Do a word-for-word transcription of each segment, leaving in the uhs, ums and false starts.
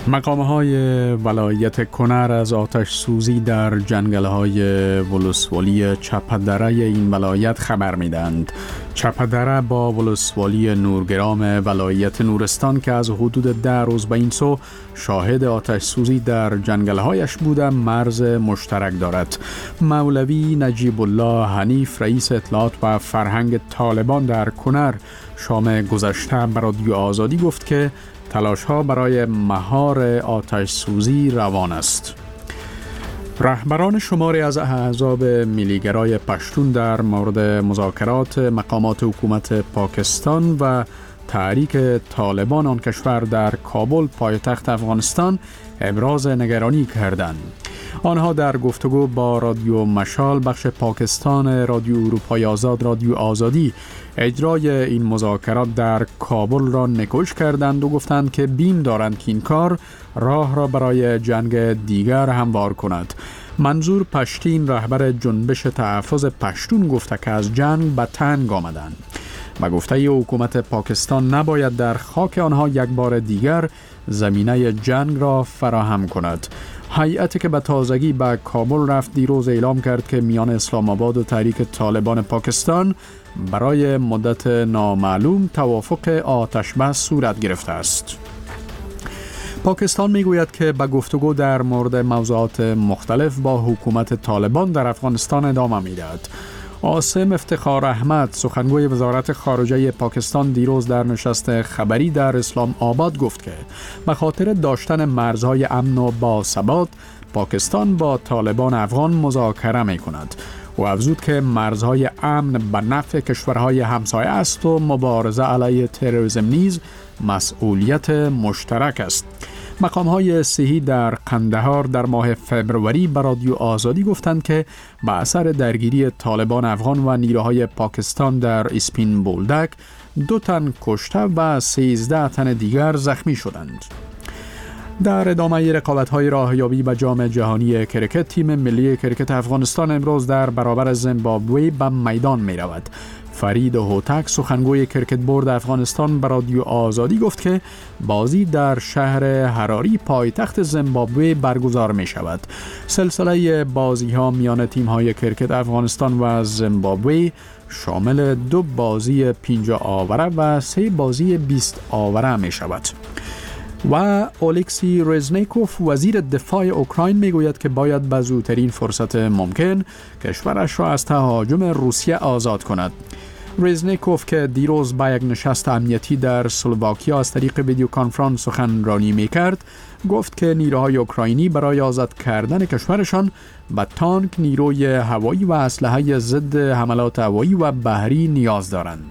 مقام‌های ولایت کنر از آتش سوزی در جنگل‌های ولسوالی چپدره این ولایت خبر می‌دهند. چپدره با ولسوالی نورگرام ولایت نورستان که از حدود ده روز به این سو شاهد آتش سوزی در جنگل‌هایش بوده مرز مشترک دارد. مولوی نجیب الله حنیف رئیس اطلاعات و فرهنگ طالبان در کنر شام گذشته به رادیو آزادی گفت که تلاش‌ها برای مهار آتش سوزی روان است. رهبران شماری از احزاب ملیگرای پشتون در مورد مذاکرات مقامات حکومت پاکستان و تحریک طالبان آن کشور در کابل پایتخت افغانستان ابراز نگرانی کردند. آنها در گفتگو با رادیو مشال بخش پاکستان رادیو اروپای آزاد رادیو آزادی اجرای این مذاکرات در کابل را نکوش کردند و گفتند که بیم دارند که این کار راه را برای جنگ دیگر هموار کند. منظور پشتین رهبر جنبش تحفظ پشتون گفته که از جنگ به تنگ آمدند و گفته حکومت پاکستان نباید در خاک آنها یک بار دیگر زمینه جنگ را فراهم کند. هیئتی که به تازگی به کابل رفت دیروز اعلام کرد که میان اسلام آباد و تحریک طالبان پاکستان برای مدت نامعلوم توافق آتش بس صورت گرفته است. پاکستان میگوید که به گفتگو در مورد موضوعات مختلف با حکومت طالبان در افغانستان ادامه میدهد. عاصم افتخار احمد سخنگوی وزارت خارجه پاکستان دیروز در نشست خبری در اسلام آباد گفت که به خاطر داشتن مرزهای امن و باثبات پاکستان با طالبان افغان مذاکره می کند و افزود که مرزهای امن به نفع کشورهای همسایه است و مبارزه علیه تروریسم نیز مسئولیت مشترک است. مقام‌های صحی در قندهار در ماه فبروری به رادیو آزادی گفتند که به اثر درگیری طالبان افغان و نیروهای پاکستان در اسپین بولدک دو تن کشته و سیزده تن دیگر زخمی شدند. در ادامه رقابت‌های راهیابی به جام جهانی کرکت تیم ملی کرکت افغانستان امروز در برابر زیمبابوه به میدان می‌رود. فرید هوتک سخنگوی کرکت بورد افغانستان به رادیو آزادی گفت که بازی در شهر حراری پایتخت زیمبابوه برگزار می شود. سلسله بازی ها میان تیم های کرکت افغانستان و زیمبابوه شامل دو بازی پنجاه آوره و سه بازی بیست آوره می شود. و اولکسی رزنیکوف وزیر دفاع اوکراین میگوید که باید به زودترین فرصت ممکن کشورش را از تهاجم روسیه آزاد کند. رزنیکوف که دیروز با یک نشست امنیتی در اسلواکیا از طریق ویدیو کنفرانس سخنرانی میکرد گفت که نیروهای اوکراینی برای آزاد کردن کشورشان به تانک، نیروی هوایی و اسلحه ضد حملات هوایی و بحری نیاز دارند.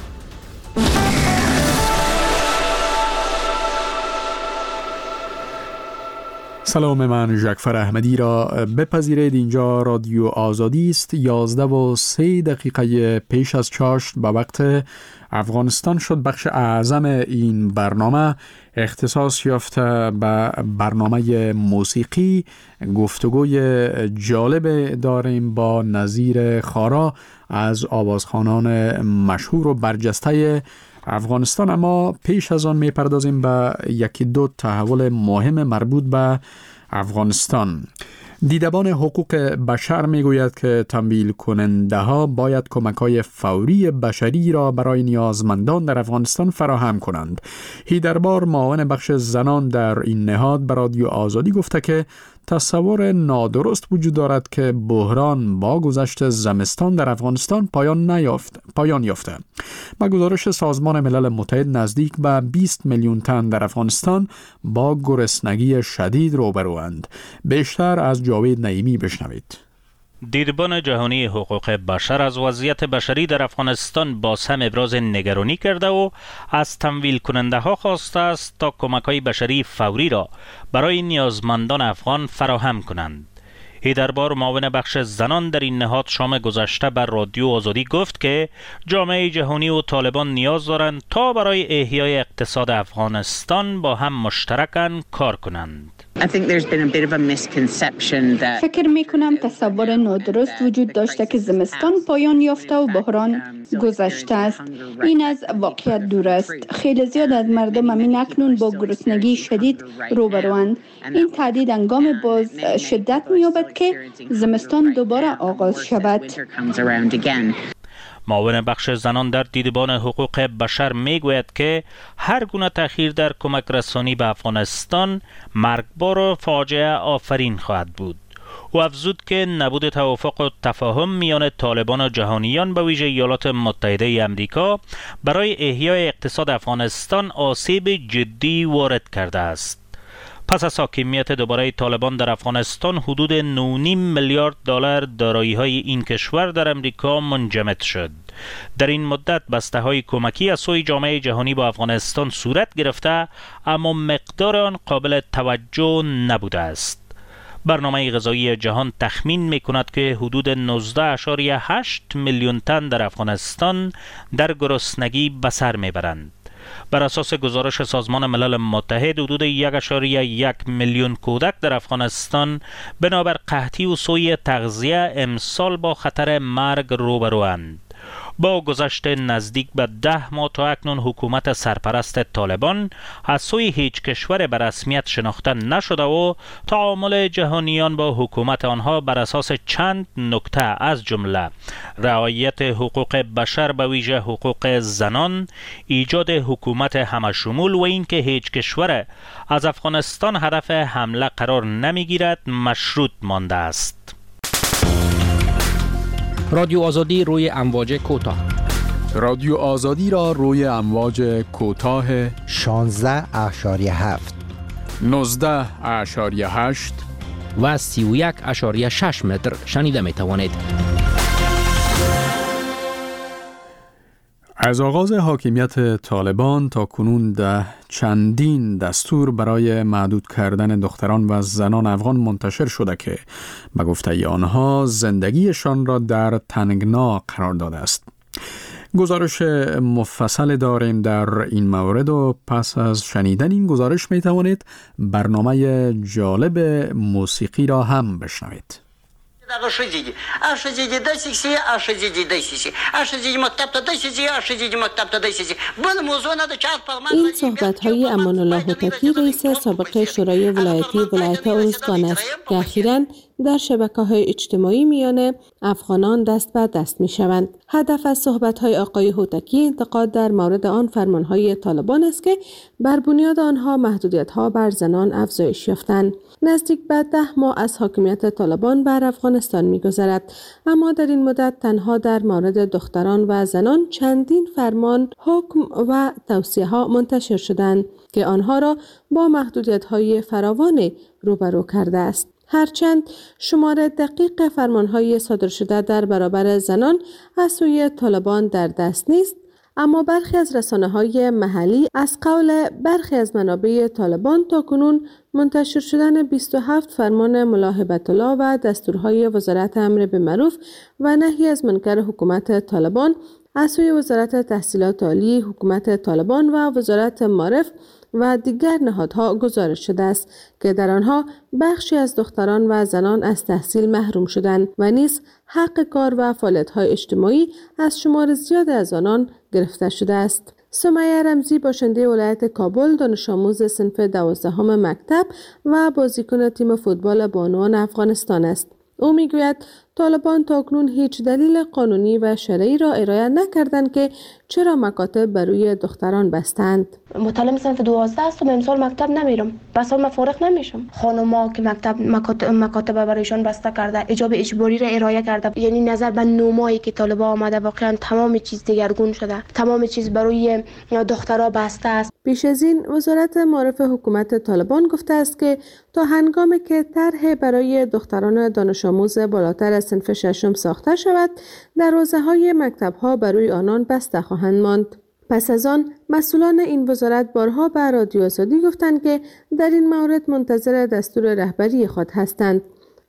سلام، من ژکفر احمدی را بپذیرید. اینجا رادیو آزادی است. یازده و سه دقیقه پیش از چاشت به وقت افغانستان شد بخش اعظم این برنامه اختصاص یافته به برنامه موسیقی. گفتگوی جالب داریم با نظیر خارا از آوازخوانان مشهور و برجسته افغانستان، اما پیش از آن میپردازیم به یکی دو تحول مهم مربوط به افغانستان. دیدبان حقوق بشر میگوید که تمویل کننده ها باید کمک های فوری بشری را برای نیازمندان در افغانستان فراهم کنند. هیدربار معاون بخش زنان در این نهاد به رادیو آزادی گفته که تصور نادرست وجود دارد که بحران با گذشت زمستان در افغانستان پایان نیافت پایان یافته. با گزارش سازمان ملل متحد نزدیک به بیست میلیون تن در افغانستان با گرسنگی شدید روبروند. بیشتر از جاوید نعیمی بشنوید. دیدبان جهانی حقوق بشر از وضعیت بشری در افغانستان باز هم ابراز نگرانی کرده و از تمویل کننده ها خواسته است تا کمک های بشری فوری را برای نیازمندان افغان فراهم کنند. هیدربار معاون بخش زنان در این نهاد شام گذشته بر رادیو آزادی گفت که جامعه جهانی و طالبان نیاز دارند تا برای احیای اقتصاد افغانستان با هم مشترکاً کار کنند. فکر می کنم تصور نادرست وجود داشته که زمستان پایان یافته و بحران گذشته است. این از واقعیت دور است. خیلی زیاد از مردم همین اکنون با گرسنگی شدید روبروند. این تهدید هنگام باز شدت می یابد که زمستان دوباره آغاز شود. معاون بخش زنان در دیدبان حقوق بشر می گوید که هر گونه تأخیر در کمک رسانی به افغانستان مرگبار و فاجعه آفرین خواهد بود. او افزود که نبود توافق و تفاهم میان طالبان و جهانیان به ویژه ایالات متحده آمریکا برای احیای اقتصاد افغانستان آسیب جدی وارد کرده است. پس از حاکمیت دوباره طالبان در افغانستان حدود نه و نیم میلیارد دلار دارایی‌های این کشور در امریکا منجمد شد. در این مدت بسته‌های کمکی از سوی جامعه جهانی با افغانستان صورت گرفته اما مقدار آن قابل توجه نبوده است. برنامه غذایی جهان تخمین می‌کند که حدود نوزده ممیز هشت میلیون تن در افغانستان در گرسنگی به سر میبرند. بر اساس گزارش سازمان ملل متحد حدود یک و یک میلیون کودک در افغانستان بنابر قحطی و سوء تغذیه امسال با خطر مرگ روبروند. با گذشت نزدیک به ده ماه تا اکنون حکومت سرپرست طالبان از سوی هیچ کشور به رسمیت شناخته نشده و تعامل جهانیان با حکومت آنها بر اساس چند نکته از جمله رعایت حقوق بشر به ویژه حقوق زنان، ایجاد حکومت همشمول و اینکه هیچ کشور از افغانستان هدف حمله قرار نمیگیرد مشروط مانده است. رادیو آزادی روی امواج کوتاه. رادیو آزادی را روی امواج کوتاه شانزده اشاری هفت، نوزده اشاری هشت و سی و یک اشاری شش متر شنیده می توانید. از آغاز حاکمیت طالبان تا کنون ده چندین دستور برای محدود کردن دختران و زنان افغان منتشر شده که به گفته آنها زندگیشان را در تنگنا قرار داده است. گزارش مفصل داریم در این مورد و پس از شنیدن این گزارش می توانید برنامه جالب موسیقی را هم بشنوید. این صحبت‌های امان الله هوتکی رئیس سابق شورای ولایتی ولایت ارزگان است که اخیراً در شبکه‌های اجتماعی میان افغانان دست به دست می‌شوند. هدف از صحبت‌های آقای هوتکی انتقاد در مورد آن فرمان‌های طالبان است که بر بنیاد آنها محدودیت‌ها بر زنان افزایش یافتند. نزدیک به ده ماه از حاکمیت طالبان بر افغانستان می‌گذرد، اما در این مدت تنها در مورد دختران و زنان چندین فرمان، حکم و توصیه‌ها منتشر شدند که آنها را با محدودیت‌های فراوان روبرو کرده است. هرچند شمار دقیق فرمانهای صادر شده در برابر زنان از سوی طالبان در دست نیست، اما برخی از رسانه‌های محلی از قول برخی از منابع طالبان تاکنون منتشر شدن بیست و هفت فرمان ملاحبت الله و دستورهای وزارت امر بالمعروف و نهی از منکر حکومت طالبان از سوی وزارت تحصیلات عالی حکومت طالبان و وزارت معارف و دیگر نهادها گزارش شده است که در آنها بخشی از دختران و زنان از تحصیل محروم شدند و نیز حق کار و فعالیت‌های اجتماعی از شمار زیاد از آنان گرفته شده است. سمیه رمزی باشنده ولایت کابل، دانش آموز صنف دوازدهم مکتب و بازیکن تیم فوتبال بانوان افغانستان است. او میگوید طالبان تاکنون هیچ دلیل قانونی و شرعی را ارائه نکردند که چرا مکاتب بر روی دختران بستند. متعلم صنف دوازده هستم، امسال مکتب نمیرم، بس من فارغ نمیشم. خانم‌ها که مکتب مکاتب, مکاتب برایشان بسته کرده، حجاب اجباری را ارائه کرده، یعنی نظر به نومایی که طالبان آمده واقعا تمام چیز دگرگون شده، تمام چیز برای دخترها بسته است. پیش از این وزارت معارف حکومت طالبان گفته است که تا هنگامی که طرح برای دختران دانش آموز بالاتر از صنف ششم ساخته شود، دروازه‌های مکتب‌ها برای آنان بسته خواهند ماند. پس از آن مسئولان این وزارت بارها به رادیو آزادی گفتند که در این مورد منتظر دستور رهبری خود هستند.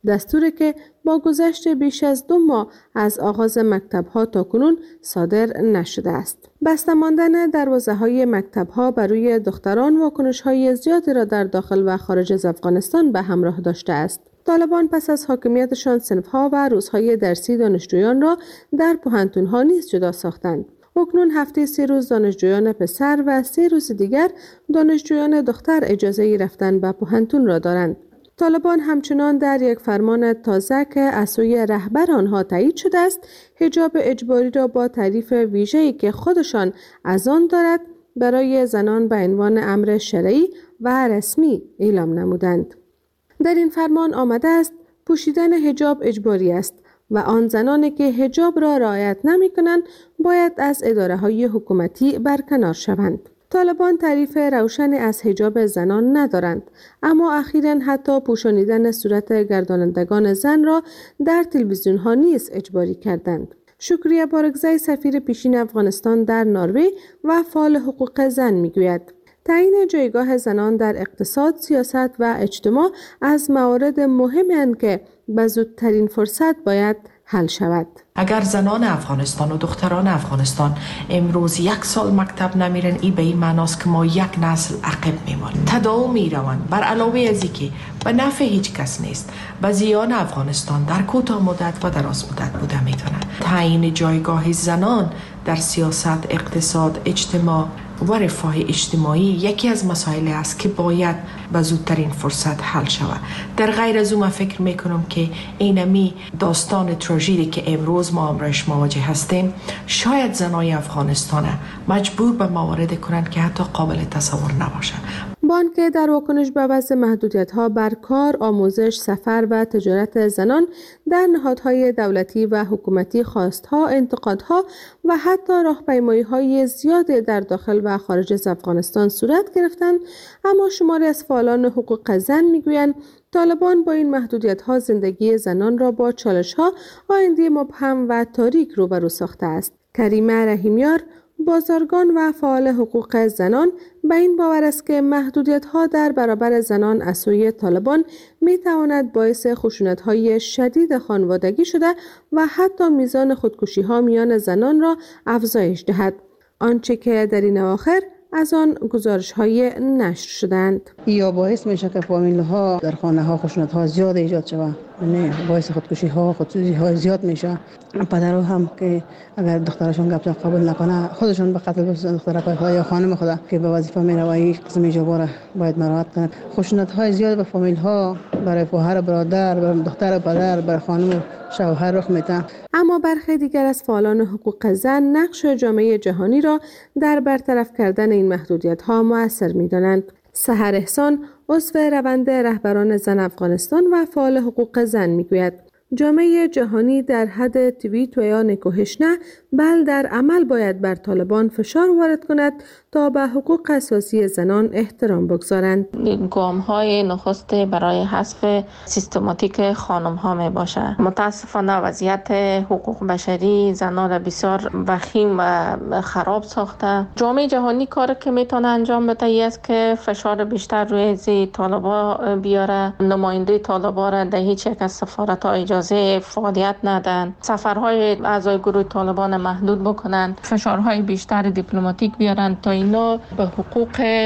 دستوری که با گذشت بیش از دو ماه از آغاز مکتب‌ها تا کنون صادر نشده است. بسته ماندن دروازه‌های مکتب‌ها بر روی دختران واکنش‌های زیادی را در داخل و خارج از افغانستان به همراه داشته است. طالبان پس از حاکمیتشان صنف‌ها و روزهای درسی دانشجویان را در پوهنتون‌ها نیز جدا ساختند. اکنون هفته سه روز دانشجویان پسر و سه روز دیگر دانشجویان دختر اجازه رفتن به پوهنتون را دارند. طالبان همچنان در یک فرمان تازه که از سوی رهبر آنها تایید شده است، حجاب اجباری را با تعریف ویژه‌ای که خودشان از آن دارد برای زنان به عنوان امر شرعی و رسمی اعلام نمودند. در این فرمان آمده است پوشیدن حجاب اجباری است و آن زنانی که حجاب را رعایت نمی کنند باید از اداره های حکومتی برکنار شوند. طالبان تعریف روشن از حجاب زنان ندارند، اما اخیراً حتی پوشانیدن صورت گردانندگان زن را در تلویزیون ها نیز اجباری کردند. شکریه بارگزی سفیر پیشین افغانستان در نروژ و فعال حقوق زن میگوید تعیین جایگاه زنان در اقتصاد، سیاست و اجتماع از موارد مهمی اند که به زودترین فرصت باید حل شود. اگر زنان افغانستان و دختران افغانستان امروز یک سال مکتب نمیرن، این به این معناست که ما یک نسل عقب میمانیم. تداوم میروند بر علاوه از اینکه به نفع هیچ کس نیست، به زیان افغانستان در کوتاه مدت و دراز مدت بوده میتونه. تعیین جایگاه زنان در سیاست، اقتصاد، اجتماع و رفاه اجتماعی یکی از مسائل است که باید به زودترین فرصت حل شود. در غیر از اون فکر میکنم که اینمی داستان تراژدی که امروز ما امروز مواجه هستیم شاید زنای افغانستان مجبور به مواردی کنند که حتی قابل تصور نباشد. بانک در واکنش به وضع محدودیت‌ها بر کار، آموزش، سفر و تجارت زنان در نهادهای دولتی و حکومتی خواستها، انتقادها و حتی راهپیمایی‌های زیاد در داخل و خارج از افغانستان صورت گرفتند، اما شماری از فعالان حقوق زن میگویند طالبان با این محدودیت‌ها زندگی زنان را با چالش‌ها، آینده مبهم و تاریک روبرو ساخته است. کریمه رحیمیار، بازرگان و فعال حقوق زنان، به این باور است که محدودیت‌ها در برابر زنان از سوی طالبان می‌تواند باعث خشونت‌های شدید خانوادگی شده و حتی میزان خودکشی‌ها میان زنان را افزایش دهد، آنچه که در این اواخر از آن گزارش‌های نشر شدند. یا باعث میشه که فامیل‌ها در خانه‌ها خشونت‌ها زیاد ایجاد شود، نه باعث خودکشی‌ها خودسوزی‌ها زیاد میشه. پدرها هم که اگر دخترشون گپ قبول نکنه خودشون به قتل دخترها یا خانم خدا که به وظیفه میره و این قسم اجبار باید مراعات کنند. خشونت‌های زیاد به فامیل‌ها برای خواهر برادر، برای دختر پدر، برای خانم شوهر رخ میده. اما برخی دیگر از فعالان حقوق زن نقش جامعه جهانی را در برطرف کردن این محدودیت‌ها مؤثر می‌دانند. سحر احسان، عضو روند رهبران زن افغانستان و فعال حقوق زن میگوید جامعه جهانی در حد توییت و یا نکوهش نه، بل در عمل باید بر طالبان فشار وارد کند تا به حقوق اساسی زنان احترام بگذارند. گام‌های نخست برای حذف سیستماتیک خانم‌ها می باشد. متاسفانه وضعیت حقوق بشری زنان را بسیار وخیم و خراب ساخته. جامعه جهانی کاری که میتونه انجام بده است که فشار بیشتر روی زی طالبا بیاره. نماینده طالبا را در هیچ یک از سفارت‌ها اجازه فعالیت ندن. سفرهای اعضای گروه طالبان محدود بکنن. فشارهای بیشتر دیپلماتیک بیارن تا اینا به حقوق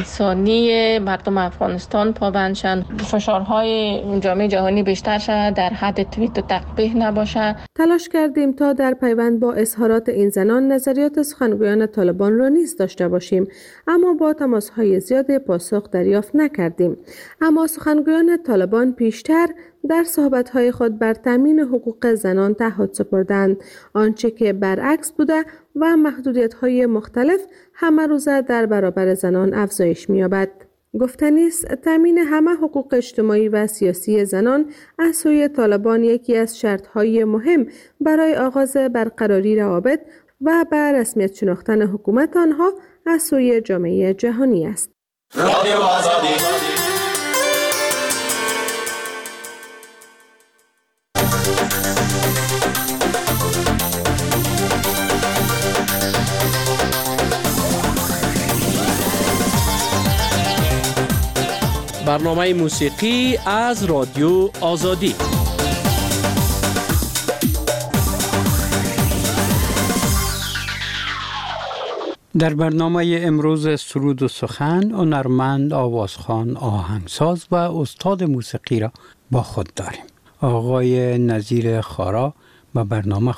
انسانی مردم افغانستان پابند شن. فشارهای جامعه جهانی بیشتر شد، در حد توییت و تقبیح نباشه. تلاش کردیم تا در پیوند با اظهارات این زنان نظریات سخنگویان طالبان را نیز داشته باشیم، اما با تماس‌های زیاد پاسخ دریافت نکردیم. اما سخنگویان طالبان پیشتر در صحبت‌های خود بر تامین حقوق زنان تعهد سپردند، آنچه که برعکس بوده و محدودیت‌های مختلف همه روزه در برابر زنان افزایش می‌یابد. گفتنی است تامین همه حقوق اجتماعی و سیاسی زنان از سوی طالبان یکی از شرط‌های مهم برای آغاز برقراری روابط و به رسمیت شناختن حکومت آنها از سوی جامعه جهانی است. رادیو آزادی. به برنامه موسیقی از رادیو آزادی. در برنامه امروز سرود و سخن هنرمند، آوازخوان، آهنگساز و استاد موسیقی را با خود داریم. آقای نظیر خارا به برنامه